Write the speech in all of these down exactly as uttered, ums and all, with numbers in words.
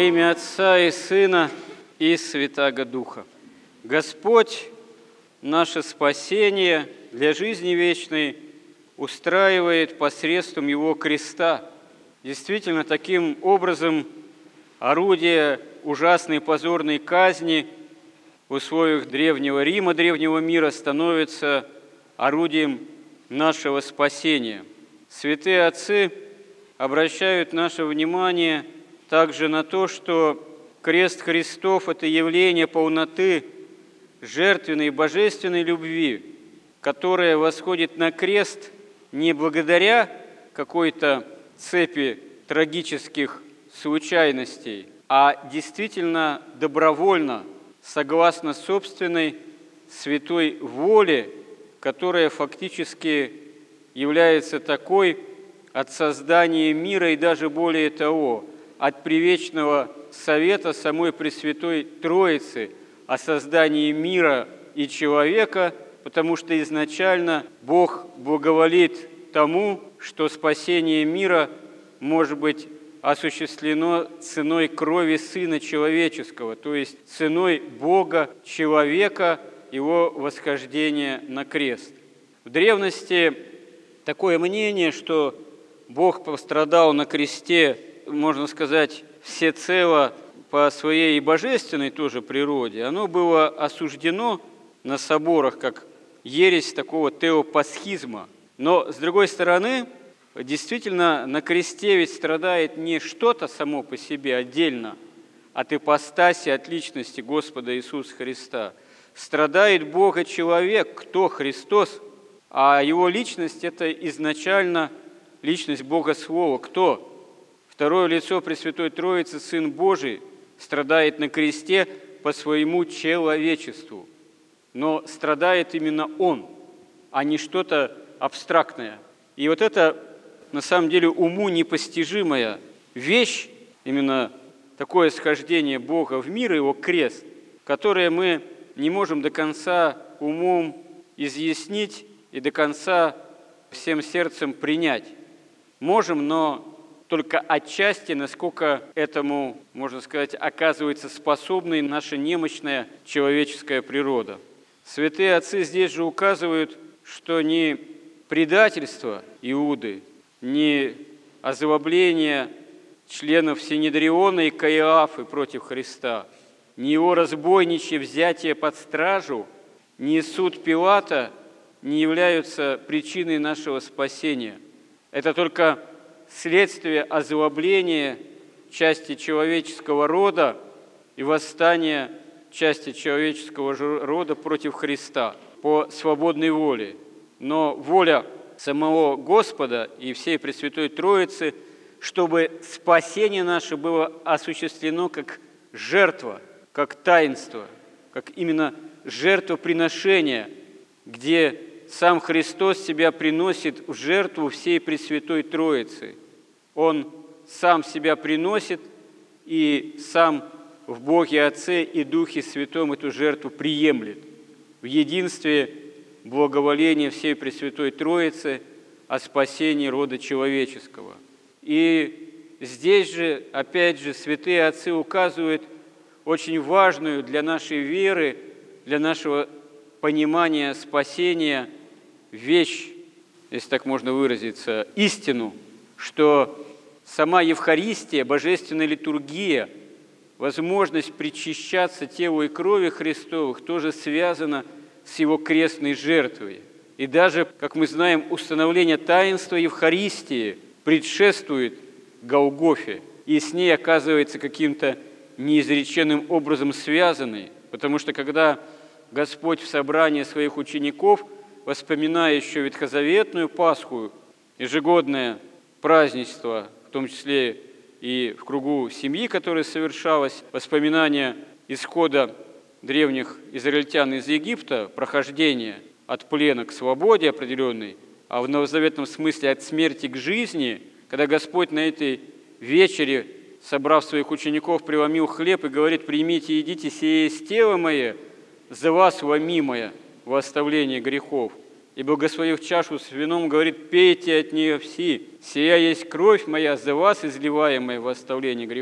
имя Отца и Сына и Святаго Духа. Господь наше спасение для жизни вечной устраивает посредством Его креста. Действительно, таким образом орудие ужасной позорной казни в условиях Древнего Рима, Древнего мира становится орудием нашего спасения. Святые отцы обращают наше внимание также на то, что крест Христов – это явление полноты жертвенной и божественной любви, которая восходит на крест не благодаря какой-то цепи трагических случайностей, а действительно добровольно, согласно собственной святой воле, которая фактически является такой от создания мира и даже более того, от привечного совета самой Пресвятой Троицы о создании мира и человека, потому что изначально Бог благоволит тому, что спасение мира может быть осуществлено ценой крови Сына Человеческого, то есть ценой Бога, человека, Его восхождения на крест. В древности такое мнение, что Бог пострадал на кресте, можно сказать, всецело по своей божественной тоже природе, оно было осуждено на соборах как ересь такого теопасхизма. Но, с другой стороны, действительно, на кресте ведь страдает не что-то само по себе отдельно от ипостаси, от личности Господа Иисуса Христа. Страдает Бога-человек, кто Христос, а Его личность – это изначально личность Бога-Слова. Кто? Второе лицо Пресвятой Троицы, Сын Божий, страдает на кресте по своему человечеству. Но страдает именно Он, а не что-то абстрактное. И вот это, на самом деле, уму непостижимая вещь, именно такое схождение Бога в мир, Его крест, которое мы не можем до конца умом изъяснить и до конца всем сердцем принять. Можем, но только отчасти, насколько этому, можно сказать, оказывается способной наша немощная человеческая природа. Святые отцы здесь же указывают, что ни предательство Иуды, ни озлобление членов Синедриона и Каиафы против Христа, ни его разбойничье взятие под стражу, ни суд Пилата не являются причиной нашего спасения. Это только следствие озлобления части человеческого рода и восстания части человеческого рода против Христа по свободной воле. Но воля самого Господа и всей Пресвятой Троицы, чтобы спасение наше было осуществлено как жертва, как таинство, как именно жертвоприношение, где сам Христос себя приносит в жертву всей Пресвятой Троицы. Он сам себя приносит и сам в Боге Отце и Духе Святом эту жертву приемлет в единстве благоволения всей Пресвятой Троицы о спасении рода человеческого. И здесь же, опять же, святые отцы указывают очень важную для нашей веры, для нашего понимания спасения вещь, если так можно выразиться, истину, что сама Евхаристия, божественная литургия, возможность причащаться телу и крови Христовых тоже связана с Его крестной жертвой. И даже, как мы знаем, установление таинства Евхаристии предшествует Голгофе, и с ней оказывается каким-то неизреченным образом связанной, потому что когда Господь в собрании своих учеников, вспоминая еще ветхозаветную Пасху, ежегодное празднество, в том числе и в кругу семьи, которое совершалось, воспоминания исхода древних израильтян из Египта, прохождения от плена к свободе определенной, а в новозаветном смысле от смерти к жизни, когда Господь на этой вечере, собрав своих учеников, преломил хлеб и говорит: «Примите и едите, сие есть тело мое, за вас ломимое во оставление грехов». И, благословив чашу с вином, говорит: «Пейте от нее все, сия есть кровь моя, за вас изливаемая во оставление грехов».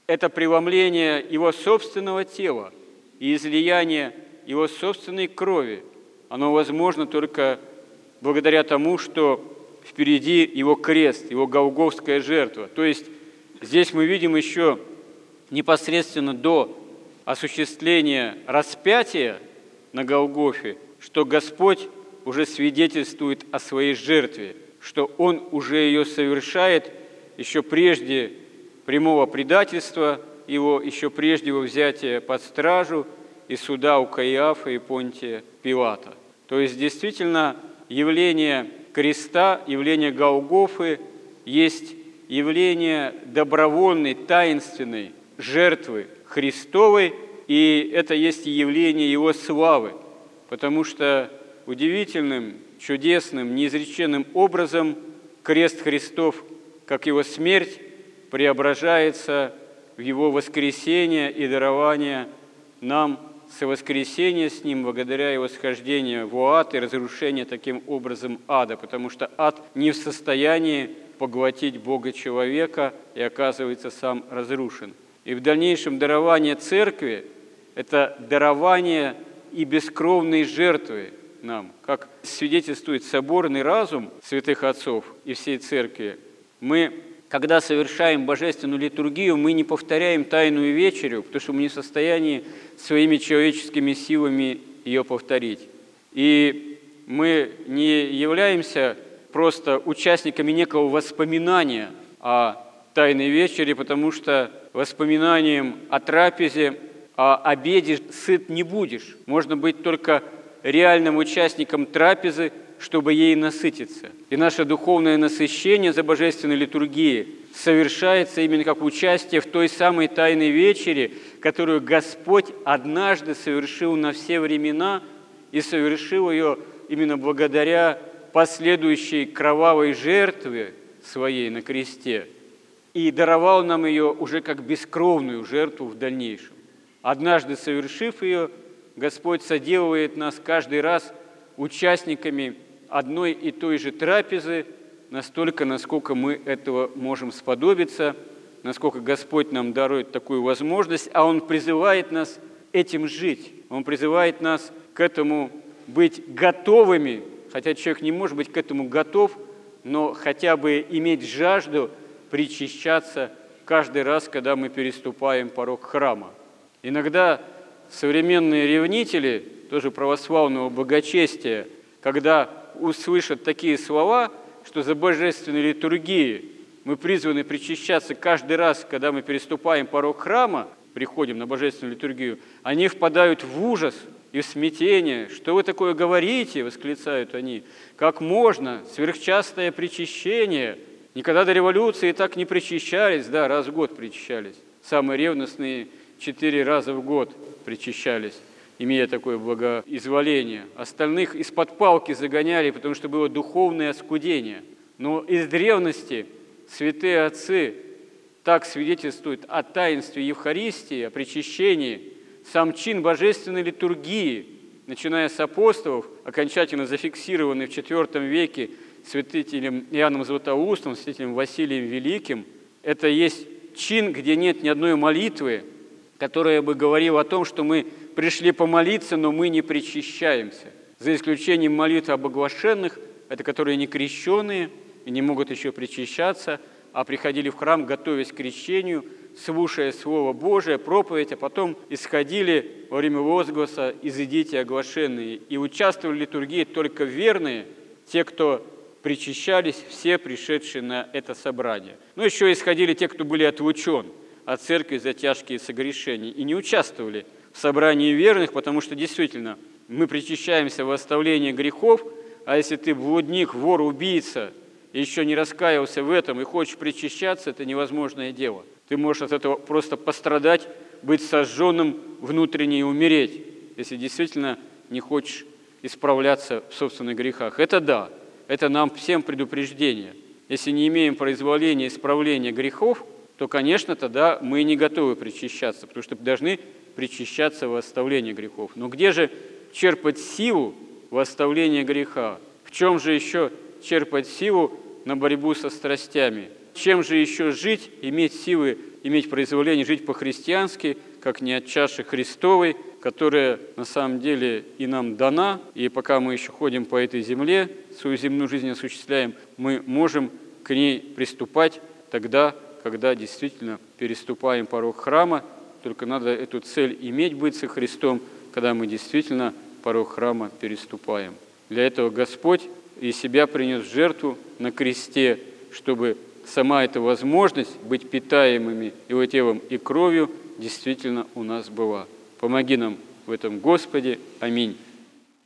это преломление Его собственного тела и излияние Его собственной крови, оно возможно только благодаря тому, что впереди Его крест, Его голгофская жертва. То есть здесь мы видим еще непосредственно до осуществления распятия на Голгофе, что Господь уже свидетельствует о своей жертве, что Он уже ее совершает еще прежде прямого предательства Его, еще прежде Его взятия под стражу и суда у Каиафа и Понтия Пилата. То есть действительно явление креста, явление Голгофы есть явление добровольной, таинственной жертвы Христовой, и это есть явление Его славы, потому что удивительным, чудесным, неизреченным образом крест Христов, как Его смерть, преображается в Его воскресение и дарование нам совоскресения с Ним благодаря Его схождению в ад и разрушению таким образом ада, потому что ад не в состоянии поглотить Бога человека и оказывается сам разрушен. И в дальнейшем дарование Церкви – это дарование и бескровной жертвы нам, как свидетельствует соборный разум святых отцов и всей Церкви. Мы, когда совершаем божественную литургию, мы не повторяем Тайную вечерю, потому что мы не в состоянии своими человеческими силами ее повторить. И мы не являемся просто участниками некого воспоминания о Тайной вечере, потому что воспоминанием о трапезе, о обеде сыт не будешь. Можно быть только реальным участником трапезы, чтобы ей насытиться. И наше духовное насыщение за божественной литургией совершается именно как участие в той самой Тайной вечере, которую Господь однажды совершил на все времена и совершил ее именно благодаря последующей кровавой жертве своей на кресте и даровал нам ее уже как бескровную жертву в дальнейшем. Однажды совершив ее, Господь соделывает нас каждый раз участниками одной и той же трапезы, настолько, насколько мы этого можем сподобиться, насколько Господь нам дарует такую возможность, а Он призывает нас этим жить. Он призывает нас к этому быть готовыми, хотя человек не может быть к этому готов, но хотя бы иметь жажду причащаться каждый раз, когда мы переступаем порог храма. Иногда современные ревнители, тоже православного богочестия, когда услышат такие слова, что за божественной литургией мы призваны причащаться каждый раз, когда мы переступаем порог храма, приходим на божественную литургию, они впадают в ужас и в смятение. «Что вы такое говорите?» – восклицают они. «Как можно? Сверхчастое причащение! Никогда до революции так не причащались». Да, раз в год причащались. Самые ревностные четыре раза в год причащались, имея такое благоизволение. Остальных из-под палки загоняли, потому что было духовное оскудение. Но из древности святые отцы так свидетельствуют о таинстве Евхаристии, о причащении. Сам чин божественной литургии, начиная с апостолов, окончательно зафиксированный в четвёртом веке святителем Иоанном Златоустом, святителем Василием Великим, это есть чин, где нет ни одной молитвы, которая бы говорила о том, что мы пришли помолиться, но мы не причащаемся. За исключением молитв об оглашенных, это которые не крещенные и не могут еще причащаться, а приходили в храм, готовясь к крещению, слушая Слово Божие, проповедь, а потом исходили во время возгласа «Изыдите, оглашенные», и участвовали в литургии только верные, те, кто причащались, все пришедшие на это собрание. Но еще исходили те, кто были отлучен от церкви за тяжкие согрешения и не участвовали в собрании верных, потому что действительно мы причащаемся в оставлении грехов, а если ты блудник, вор, убийца, и еще не раскаялся в этом и хочешь причащаться, это невозможное дело. Ты можешь от этого просто пострадать, быть сожженным внутренне и умереть, если действительно не хочешь исправляться в собственных грехах. Это да, это нам всем предупреждение. Если не имеем произволения исправления грехов, то, конечно, тогда мы не готовы причащаться, потому что должны причащаться в оставлении грехов. Но где же черпать силу в оставлении греха? В чем же еще черпать силу на борьбу со страстями? Чем же еще жить, иметь силы, иметь произволение жить по-христиански, как не от чаши Христовой, которая на самом деле и нам дана, и пока мы еще ходим по этой земле, свою земную жизнь осуществляем, мы можем к ней приступать тогда, когда действительно переступаем порог храма, только надо эту цель иметь, быть со Христом, когда мы действительно порог храма переступаем. Для этого Господь и себя принес в жертву на кресте, чтобы сама эта возможность быть питаемыми Его телом и кровью действительно у нас была. Помоги нам в этом, Господи. Аминь.